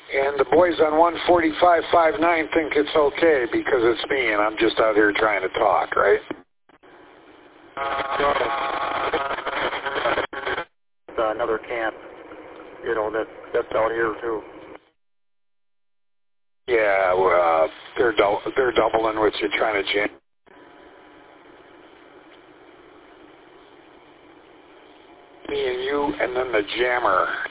And the boys on 145.59 think it's okay because it's me and I'm just out here trying to talk, right? Another camp, you know, that's out here too. Yeah, well, they're doubling what you're trying to jam. Me and you, and then the jammer.